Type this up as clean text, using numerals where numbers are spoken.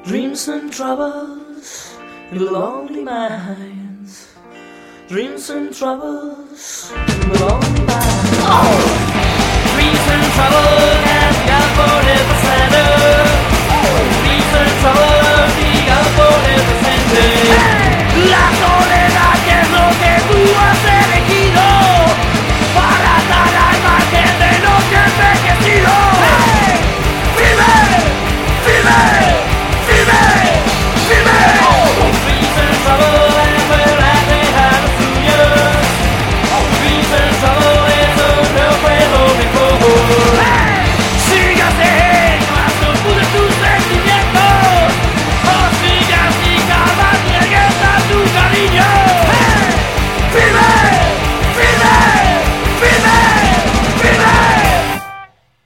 Dreams and troubles in the lonely minds. Dreams and troubles in the lonely minds. Oh! Dreams and troubles and God forever.